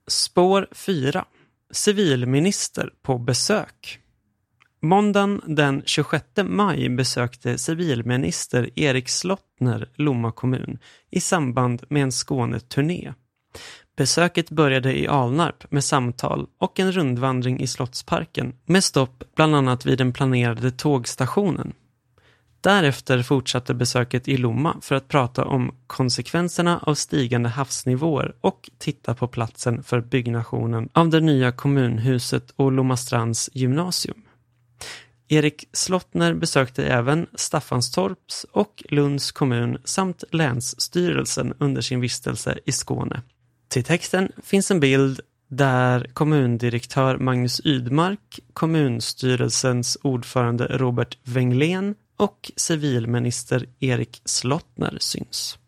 Spår 4. Civilminister på besök. Måndagen den 26 maj besökte civilminister Erik Slottner Lomma kommun i samband med en Skåneturné. Besöket började i Alnarp med samtal och en rundvandring i Slottsparken med stopp bland annat vid den planerade tågstationen. Därefter fortsatte besöket i Lomma för att prata om konsekvenserna av stigande havsnivåer och titta på platsen för byggnationen av det nya kommunhuset och Lommastrands gymnasium. Erik Slottner besökte även Staffanstorps och Lunds kommun samt länsstyrelsen under sin vistelse i Skåne. Till texten finns en bild där kommundirektör Magnus Ydmark, kommunstyrelsens ordförande Robert Wenglén och civilminister Erik Slottner syns.